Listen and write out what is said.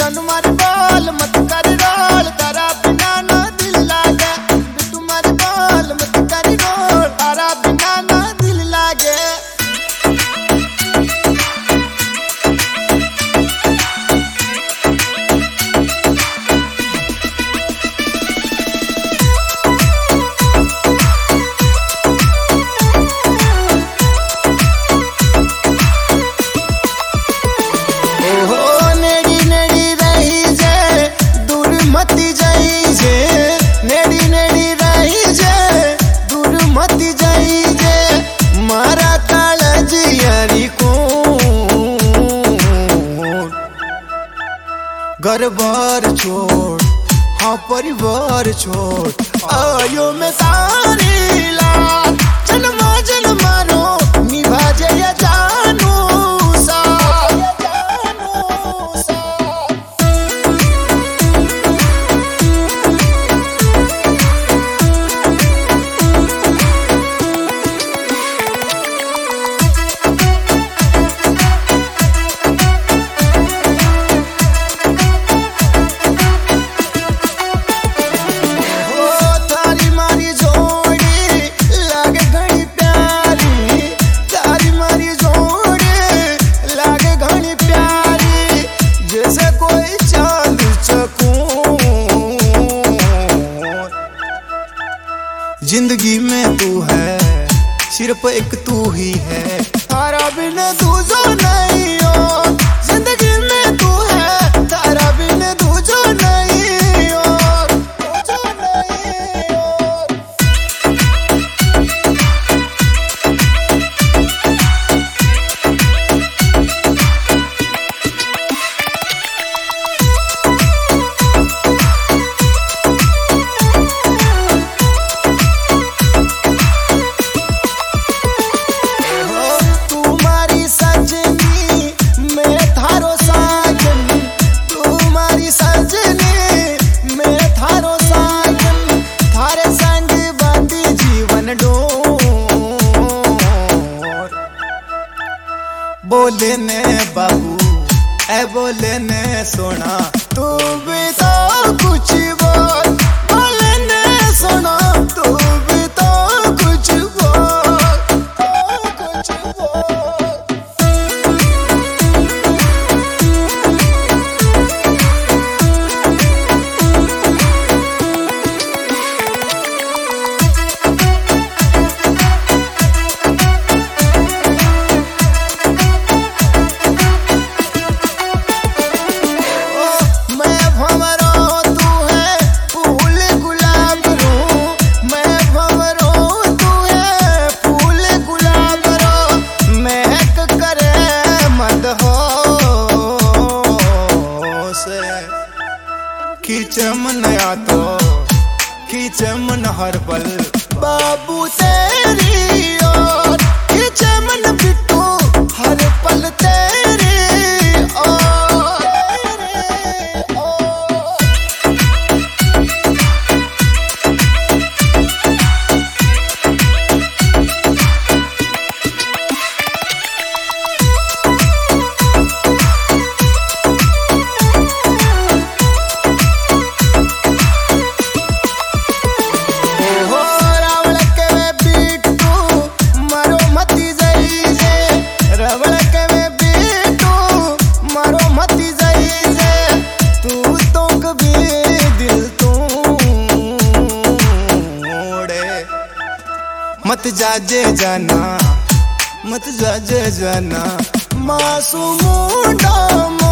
तन मार बोल मत कर रोल तारा बिना ना दिल लागे तू मार बोल मत कर रोल तारा बिना ना दिल लागे घर बार छोड़ हाँ परिवार छोड़ आयो में तारी लाल जन्मा जन्मारो निभा जया जानू जिंदगी में तू है सिर्फ एक तू ही है तारा बिन दूजो नहीं हो जिंदगी में तू है तारा बिन दूजो नहीं हो बोले ने बाबू ऐ बोले ने सोना तू भी तो कुछ बोल बोले ने सोना तू भी तो कुछ बोल कुछ बोल खींचे मन या तो खींचे मन हर पल बाबू तेरी ओर खींचे मन बिट्टू हर पल तेरी ओर मत जाजे जाना मत जाजे जाना मासूम